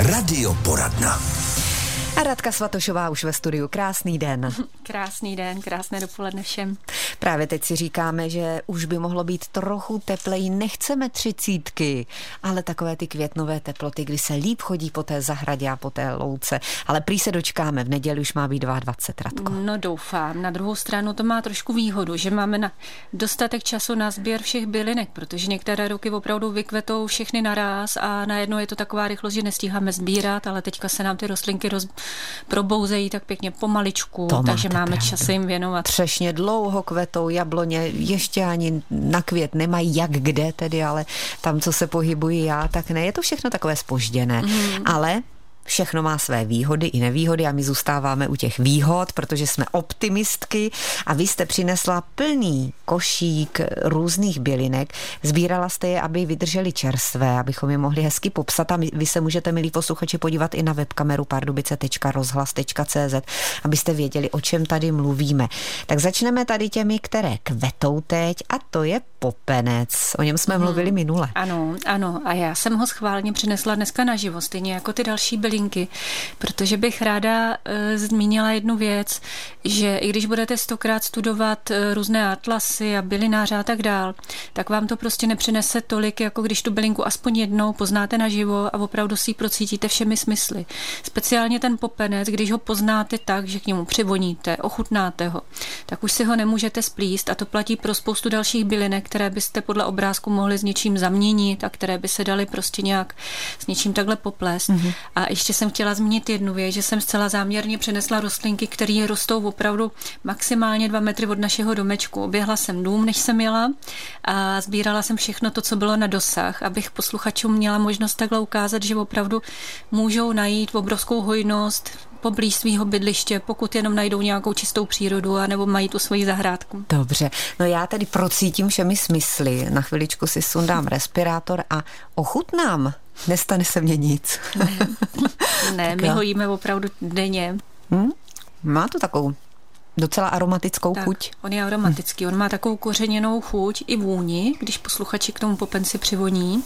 Radioporadna. A Radka Svatošová už ve studiu. Krásný den. Krásný den, krásné dopoledne všem. Právě teď si říkáme, že už by mohlo být trochu tepleji. Nechceme 30, ale takové ty květnové teploty, kdy se líp chodí po té zahradě a po té louce. Ale prý se dočkáme, v neděli už má být 22, Radko. No doufám. Na druhou stranu to má trošku výhodu, že máme na dostatek času na sběr všech bylinek, protože některé roky opravdu vykvetou všechny naráz a najednou je to taková rychlost, že nestíháme sbírat, ale teďka se nám ty rostlinky probouzejí tak pěkně pomaličku, takže máme čas se jim věnovat. Třešně dlouho kvetou, jabloně ještě ani na květ nemají jak kde tedy, ale tam, co se pohybují já, tak ne. Je to všechno takové zpožděné. Ale všechno má své výhody i nevýhody a my zůstáváme u těch výhod, protože jsme optimistky a vy jste přinesla plný košík různých bylinek. Sbírala jste je, aby vydrželi čerstvé, abychom je mohli hezky popsat a vy se můžete, milí posluchači, podívat i na webkameru pardubice.rozhlas.cz, abyste věděli, o čem tady mluvíme. Tak začneme tady těmi, které kvetou teď a to je popenec. O něm jsme mluvili minule. Ano. A já jsem ho schválně přinesla dneska naživo, stejně jako ty další bylinky, protože bych ráda zmínila jednu věc, že i když budete 100krát studovat různé atlasy a bylináře a tak dál, tak vám to prostě nepřinese tolik, jako když tu bylinku aspoň jednou poznáte naživo a opravdu si ji procítíte všemi smysly. Speciálně ten popenec, když ho poznáte tak, že k němu přivoníte, ochutnáte ho, tak už si ho nemůžete splíst a to platí pro spoustu dalších bylinek, které byste podle obrázku mohli s něčím zaměnit a které by se daly prostě nějak s něčím takhle poplést. A ještě jsem chtěla zmínit jednu věc, že jsem zcela záměrně přinesla rostlinky, které rostou opravdu maximálně 2 metry od našeho domečku. Oběhla jsem dům, než jsem jela a sbírala jsem všechno to, co bylo na dosah, abych posluchačům měla možnost takhle ukázat, že opravdu můžou najít obrovskou hojnost poblíž svého bydliště, pokud jenom najdou nějakou čistou přírodu anebo mají tu svoji zahrádku. Dobře, no já tady procítím všemi smysly. Na chviličku si sundám respirátor a ochutnám. Nestane se mně nic. Ne, my ho jíme opravdu denně. Má to takovou docela aromatickou chuť. On je aromatický, on má takovou kořeněnou chuť i vůni, když posluchači k tomu popenci přivoní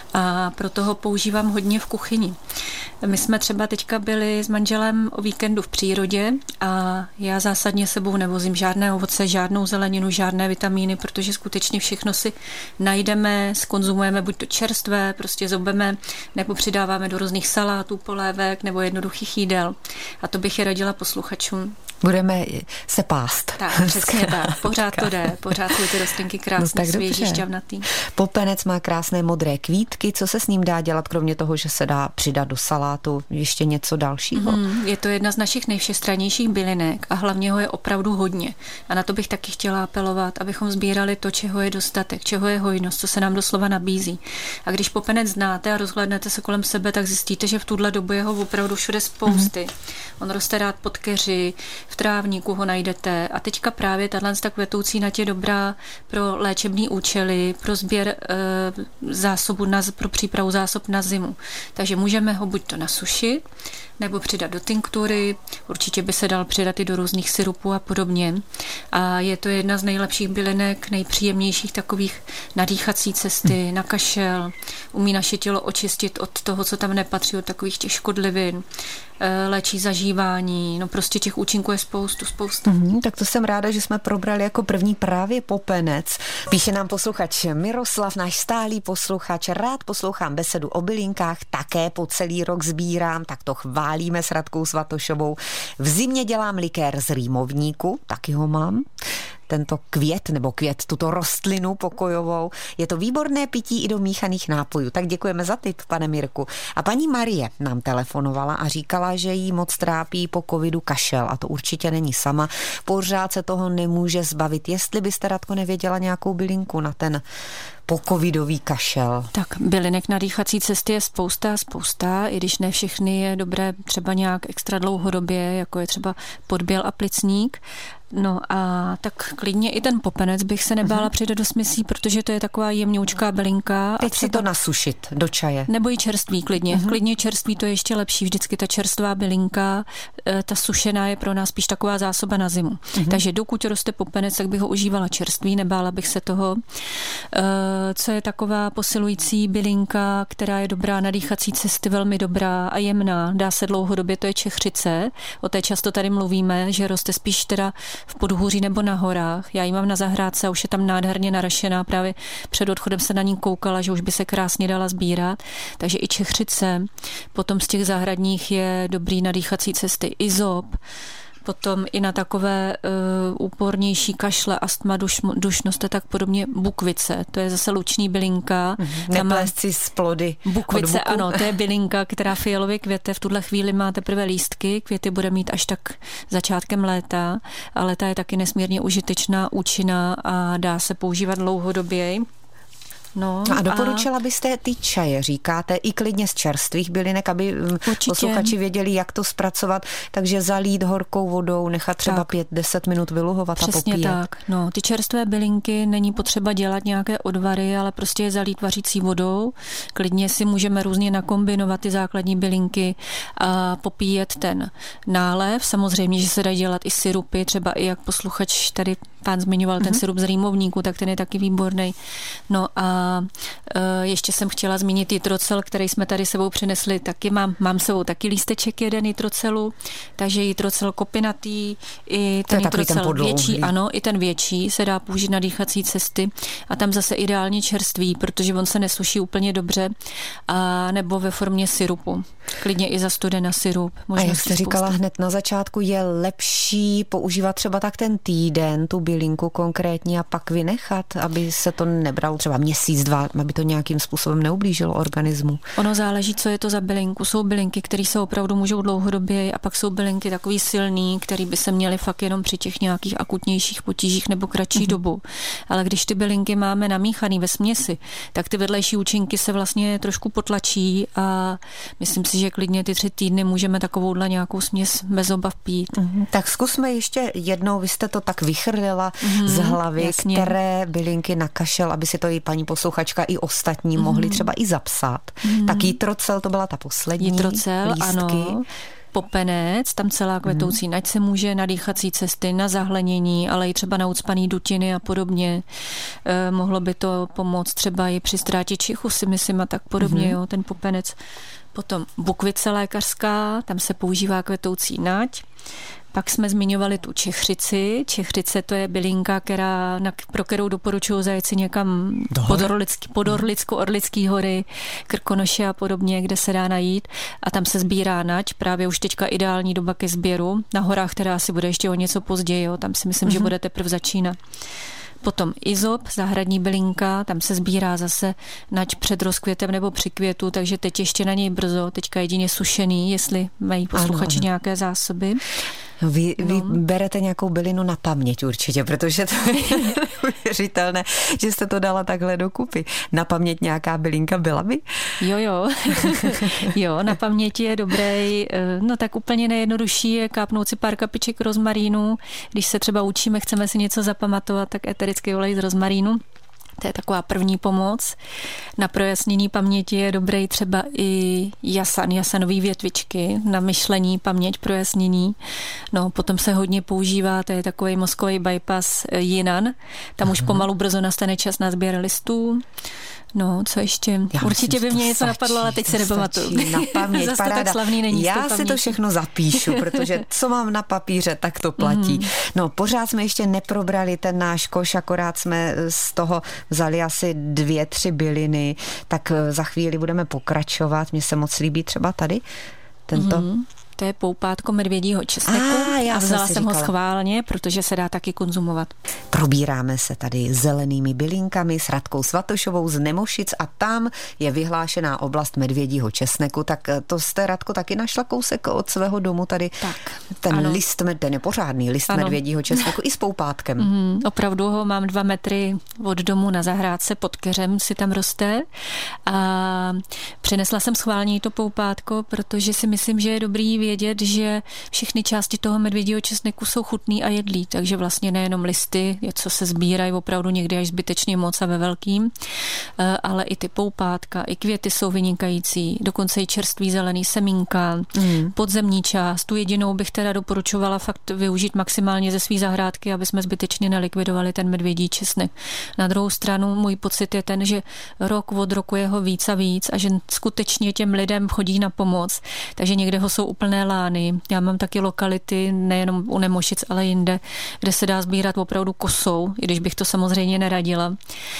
a proto ho používám hodně v kuchyni. My jsme třeba teďka byli s manželem o víkendu v přírodě a já zásadně sebou nevozím žádné ovoce, žádnou zeleninu, žádné vitamíny, protože skutečně všechno si najdeme, zkonzumujeme buď to čerstvé, prostě zobeme, nebo přidáváme do různých salátů, polévek nebo jednoduchých jídel. A to bych je radila posluchačům. Budeme se pást. Tak, přesně tak. Pořád to jde. Pořád jsou ty rostlinky krásné, svěží, šťavnatý. Popenec má krásné modré kvítky. Co se s ním dá dělat, kromě toho, že se dá přidat do salátu? Ještě něco dalšího? Je to jedna z našich nejvšestrannějších bylinek a hlavně ho je opravdu hodně. A na to bych taky chtěla apelovat, abychom sbírali to, čeho je dostatek, čeho je hojnost, co se nám doslova nabízí. A když popenec znáte a rozhlédnete se kolem sebe, tak zjistíte, že v tuhle dobu je ho opravdu všude spousty. On roste rád pod keři, v trávníku ho najdete a teďka právě tato kvetoucí nať je dobrá pro léčebné účely, pro sběr zásobu, pro přípravu zásob na zimu. Takže můžeme ho buď to nasušit, nebo přidat do tinktury, určitě by se dal přidat i do různých syrupů a podobně. A je to jedna z nejlepších bylinek, nejpříjemnějších takových na dýchací cesty, na kašel. Umí naše tělo očistit od toho, co tam nepatří, od takových těch škodlivin. Léčí zažívání, no prostě těch účinků je spoustu. Tak to jsem ráda, že jsme probrali jako první právě popenec. Píše nám posluchač Miroslav, náš stálý posluchač. Rád poslouchám besedu o bylinkách, také po celý rok sbírám, tak to chválíme s Radkou Svatošovou. V zimě dělám likér z rýmovníku, taky ho mám. Tento květ, tuto rostlinu pokojovou. Je to výborné pití i do míchaných nápojů. Tak děkujeme za tip, pane Mirku. A paní Marie nám telefonovala a říkala, že jí moc trápí po covidu kašel a to určitě není sama. Pořád se toho nemůže zbavit. Jestli byste, Radko, nevěděla nějakou bylinku na ten pocovidový kašel. Tak bylinek na dýchací cesty je spousta, i když ne všechny je dobré třeba nějak extra dlouhodobě, jako je třeba podběl a plicník. No a tak klidně i ten popenec bych se nebála přidat do směsí, protože to je taková jemňoučká bylinka. Teď si to nasušit do čaje. Nebo i čerství klidně. Klidně čerství, to je ještě lepší. Vždycky ta čerstvá bylinka ta sušená je pro nás spíš taková zásoba na zimu. Takže dokud roste popenec, tak bych ho užívala čerstvý, nebála bych se toho. Co je taková posilující bylinka, která je dobrá na dýchací cesty, velmi dobrá a jemná, dá se dlouhodobě, to je čechřice. O té často tady mluvíme, že roste spíš teda v podhůří nebo na horách. Já ji mám na zahrádce a už je tam nádherně narašená. Právě před odchodem se na ní koukala, že už by se krásně dala sbírat. Takže i čechřice. Potom z těch zahradních je dobrý na dýchací cesty izop. Potom i na takové úpornější kašle, astma, dušnost a tak podobně bukvice. To je zase luční bylinka. Neplést si z plody. Bukvice, ano, to je bylinka, která fialově kvete. V tuhle chvíli má teprve lístky, květy bude mít až tak začátkem léta, ale ta je taky nesmírně užitečná, účinná a dá se používat dlouhodobě. No, a doporučila byste ty čaje, říkáte, i klidně z čerstvých bylinek, aby posluchači věděli, jak to zpracovat, takže zalít horkou vodou, nechat třeba 5-10 minut vyluhovat a popíjet. Přesně tak. No, ty čerstvé bylinky není potřeba dělat nějaké odvary, ale prostě je zalít vařící vodou. Klidně si můžeme různě nakombinovat ty základní bylinky a popíjet ten nálev. Samozřejmě, že se dají dělat i sirupy, třeba i jak posluchač tady pán zmiňoval ten sirup z rýmovníku, tak ten je taky výborný. No a ještě jsem chtěla zmínit jitrocel, který jsme tady sebou přinesli, taky mám sebou taky lísteček jeden jitrocelu, takže jitrocel kopinatý, i ten jitrocel větší, ano, i ten větší se dá použít na dýchací cesty a tam zase ideálně čerstvý, protože on se nesuší úplně dobře, a nebo ve formě sirupu. Klidně i zastudená sirup. A jak jste říkala hned na začátku, je lepší používat třeba tak ten týden, tu bylinku konkrétně a pak vynechat, aby se to nebralo třeba měsíc, 2, aby to nějakým způsobem neublížilo organismu. Ono záleží, co je to za bylinku. Jsou bylinky, které se opravdu můžou dlouhodobě, a pak jsou bylinky takový silný, které by se měly fakt jenom při těch nějakých akutnějších potížích nebo kratší dobu. Ale když ty bylinky máme namíchaný ve směsi, tak ty vedlejší účinky se vlastně trošku potlačí a myslím si, že klidně ty 3 týdny můžeme takovouhle nějakou směs bez obav pít. Tak zkusme ještě jednou, vy jste to tak vychrlila z hlavy, jasně, které bylinky na kašel, aby si to i paní posluchačka i ostatní mohli třeba i zapsat. Tak jitrocel, to byla ta poslední. Jitrocel, lístky. Ano. Popenec, tam celá kvetoucí nať se může na dýchací cesty, na zahlenění, ale i třeba na ucpaný dutiny a podobně. Mohlo by to pomoct třeba i při ztrátě čichu, si myslím, a tak podobně, jo, ten popenec. Potom bukvice lékařská, tam se používá kvetoucí nať. Pak jsme zmiňovali tu čechřici. Čechřice, to je bylinka, pro kterou doporučuji zajet si někam pod Orlický hory, Krkonoše a podobně, kde se dá najít. A tam se sbírá nať, právě už teďka ideální doba ke sběru. Na horách, která asi bude ještě o něco později, jo. Tam si myslím, že bude teprve začínat. Potom izop, zahradní bylinka, tam se sbírá zase nať před rozkvětem nebo při květu, takže teď ještě na něj brzo, teďka jedině sušený, jestli mají posluchači nějaké zásoby. Vy berete nějakou bylinu na paměť určitě, protože to je neuvěřitelné, že jste to dala takhle dokupy. Na paměť nějaká bylinka byla by? Jo, na paměti je dobrý. No tak úplně nejjednodušší je kápnout si pár kapiček rozmarínu. Když se třeba učíme, chceme si něco zapamatovat, tak eterický olej z rozmarínu. To je taková první pomoc. Na projasnění paměti je dobrý třeba i jasanový větvičky, na myšlení, paměť, projasnění. No, potom se hodně používá, to je takový mozkový bypass jinan. Tam už pomalu brzo nastane čas na sběr listů. No, co ještě? Určitě by mě něco napadlo, ale teď se nepamatuju. Na paměť, zase paráda. Tak slavný není. Já si to všechno zapíšu, protože co mám na papíře, tak to platí. No, pořád jsme ještě neprobrali ten náš koš, akorát jsme z toho vzali asi 2-3 byliny, tak za chvíli budeme pokračovat. Mně se moc líbí třeba tady tento... To je poupátko medvědího česneku a vzala jsem ho schválně, protože se dá taky konzumovat. Probíráme se tady zelenými bylinkami s Radkou Svatošovou z Nemošic a tam je vyhlášená oblast medvědího česneku. Tak to jste, Radko, taky našla kousek od svého domu tady. Tak, ten list, ten nepořádný list medvědího česneku i s poupátkem. Opravdu ho mám 2 metry od domu na zahrádce, pod keřem si tam roste. A přinesla jsem schválně to poupátko, protože si myslím, že je dobrý vědět, že všechny části toho medvědího česneku jsou chutný a jedlý, takže vlastně nejenom listy, co se sbírají opravdu někdy až zbytečně moc a ve velkým, ale i ty poupátka, i květy jsou vynikající, dokonce i čerstvý zelený semínka, podzemní část. Tu jedinou bych teda doporučovala fakt využít maximálně ze své zahrádky, aby jsme zbytečně nelikvidovali ten medvědí česnek. Na druhou stranu můj pocit je ten, že rok od roku je ho víc a víc a že skutečně těm lidem chodí na pomoc, takže někde ho jsou úplné lány. Já mám taky lokality, nejenom u Nemošic, ale jinde, kde se dá sbírat opravdu kosou, i když bych to samozřejmě neradila.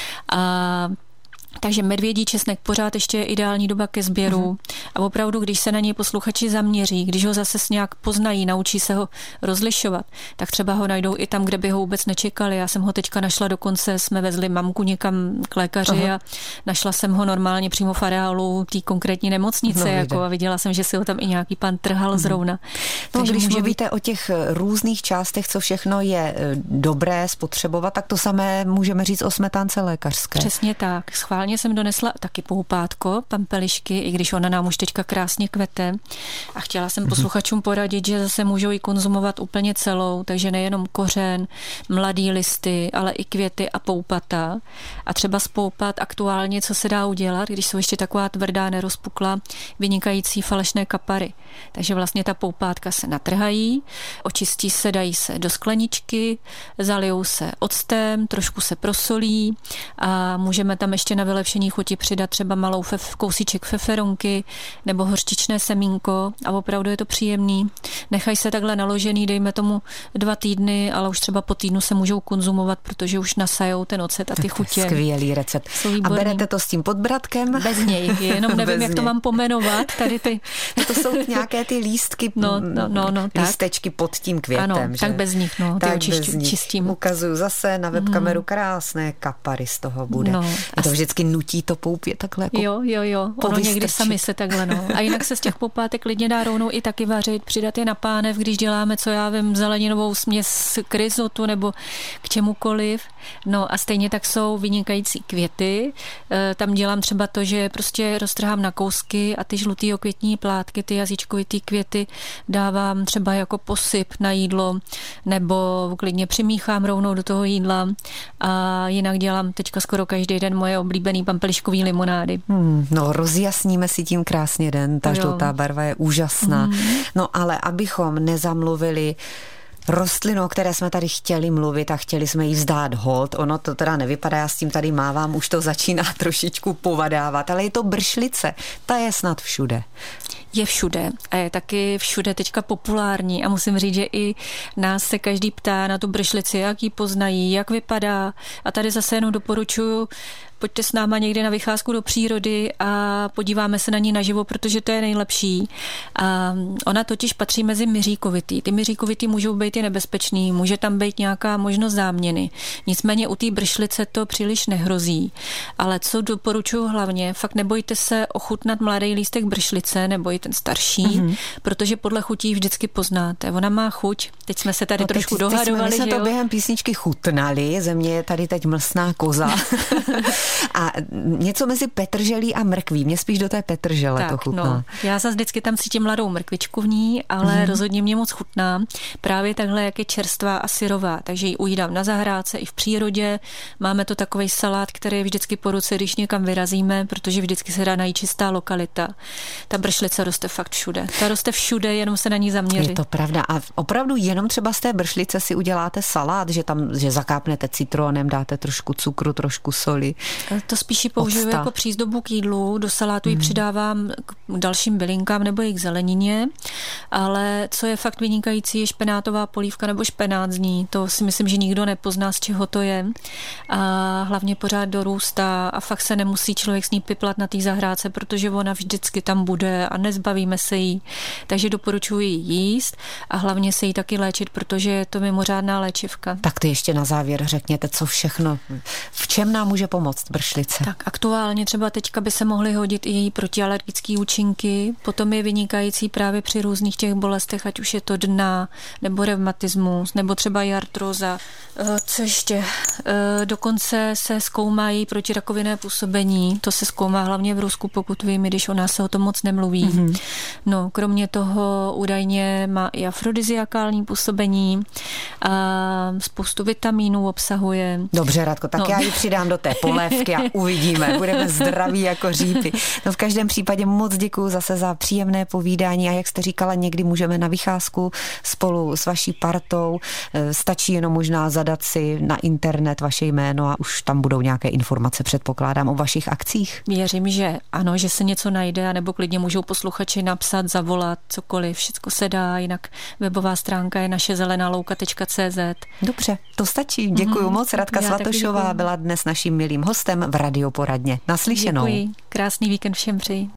Takže medvědí česnek pořád ještě je ideální doba ke sběru a opravdu, když se na něj posluchači zaměří, když ho zase nějak poznají, naučí se ho rozlišovat, tak třeba ho najdou i tam, kde by ho vůbec nečekali. Já jsem ho teďka našla, dokonce jsme vezli mamku někam k lékaři a našla jsem ho normálně přímo v areálu té konkrétní nemocnice a viděla jsem, že si ho tam i nějaký pan trhal zrovna. No, když mluvíte o těch různých částech, co všechno je dobré spotřebovat, tak to samé můžeme říct o smetánce lékařské. Přesně tak. Schválně jsem donesla taky poupátko, pampelišky, i když ona nám už teďka krásně kvete. A chtěla jsem posluchačům poradit, že zase můžou ji konzumovat úplně celou, takže nejenom kořen, mladý listy, ale i květy a poupata. A třeba z poupat aktuálně, co se dá udělat, když jsou ještě taková tvrdá, nerozpukla, vynikající falešné kapary. Takže vlastně ta poupátka se natrhají, očistí se, dají se do skleničky, zalijou se octem, trošku se prosolí a můžeme tam ještě na vylepšení chuti přidat třeba malou kousíček feferonky nebo hořčičné semínko a opravdu je to příjemný. Nechají se takhle naložený, dejme tomu 2 týdny, ale už třeba po týdnu se můžou konzumovat, protože už nasajou ten ocet a ty chutě. Skvělý recept. A berete to s tím podbratkem? Bez něj, jenom nevím, jak to mám pomenovat. Tady ty. No to jsou nějaké ty lístky, lístečky pod tím květem. Ano, že? Tak bez nich, ty čistím. Ukazuju zase na webkameru krásné kapary z toho bude. A to vždycky nutí to poupě takhle jako Jo. Ono někdy sami se takhle, A jinak se z těch poupátek klidně dá rovnou i taky vařit, přidat je na pánev, když děláme, co já vím, zeleninovou směs k rizotu nebo k čemukoliv. No a stejně tak jsou vynikající květy. Tam dělám třeba to, že prostě roztrhám na kousky a ty žlutý okvětní plátky, ty jazyčkovitý květy dávám třeba jako posyp na jídlo nebo klidně přimíchám rovnou do toho jídla a jinak dělám teďka skoro každý den moje oblíbený pampeliškový limonády. No, rozjasníme si tím krásně den. Ta žlutá barva je úžasná. No, ale abychom nezamluvili rostlinu, o které jsme tady chtěli mluvit a chtěli jsme jí vzdát hold. Ono to teda nevypadá, já s tím tady mávám, už to začíná trošičku povadávat, ale je to bršlice. Ta je snad všude. Je všude a je taky všude teďka populární a musím říct, že i nás se každý ptá na tu bršlici, jak ji poznají, jak vypadá a tady zase jenom doporučuju, pojďte s náma někde na vycházku do přírody a podíváme se na ní naživo, protože to je nejlepší. A ona totiž patří mezi myříkovitý. Ty myříkovitý můžou být i nebezpečný, může tam být nějaká možnost záměny. Nicméně u té bršlice to příliš nehrozí. Ale co doporučuju hlavně, fakt nebojte se ochutnat mladý lístek bršlice nebo i ten starší, protože podle chutí vždycky poznáte. Ona má chuť. Teď jsme se tady trošku dohadovali. My jsme to během písničky chutnali, ze mě je tady teď mlsná koza. A něco mezi petrželí a mrkví. Mě spíš do té petržele to chutná. No, já zase vždycky tam cítím mladou mrkvičku v ní, ale rozhodně mě moc chutná. Právě takhle, jak je čerstvá a syrová. Takže ji ujídám na zahrádce i v přírodě. Máme to takovej salát, který je vždycky po ruce, když někam vyrazíme, protože vždycky se dá najít čistá lokalita. Ta bršlice roste fakt všude. Ta roste všude, jenom se na ní zaměřit. Je to pravda. A opravdu jenom třeba z té bršlice si uděláte salát, že zakápnete citronem, dáte trošku cukru, trošku soli. To spíš použiju jako přízdobu k jídlu, do salátu ji přidávám k dalším bylinkám nebo i k zelenině, ale co je fakt vynikající, je špenátová polívka nebo špenát z ní. To si myslím, že nikdo nepozná, z čeho to je. A hlavně pořád dorůstá a fakt se nemusí člověk s ní piplat na té zahrádce, protože ona vždycky tam bude a nezbavíme se jí. Takže doporučuji jíst a hlavně se jí taky léčit, protože je to mimořádná léčivka. Tak ty ještě na závěr řekněte, co všechno, v čem nám může pomoct bršlice? Tak aktuálně třeba teďka by se mohly hodit i její protialergické účinky, potom je vynikající právě při různých těch bolestech, ať už je to dna, nebo revmatismus, nebo třeba i artróza. Co ještě? Dokonce se zkoumají protirakovinné působení. To se zkoumá hlavně v Rusku, pokud vím, když o nás se o tom moc nemluví. Mm-hmm. No, kromě toho údajně má i afrodiziakální působení a spoustu vitamínů obsahuje. Dobře, Radko, tak já ji přidám do té polévky a uvidíme. Budeme zdraví jako řípy. No v každém případě moc děkuju zase za příjemné povídání a jak jste říkala, někdy můžeme na vycházku spolu s vaší partou. Stačí jenom možná zadat si na internet vaše jméno a už tam budou nějaké informace, předpokládám, o vašich akcích. Věřím, že ano, že se něco najde, nebo klidně můžou posluchači napsat, zavolat, cokoliv, všecko se dá, jinak webová stránka je našezelenalouka.cz. Dobře, to stačí. Děkuju moc. Radka Svatošová byla dnes naším milým hostem v Radioporadně. Naslyšenou. Děkuji. Krásný víkend všem přeji.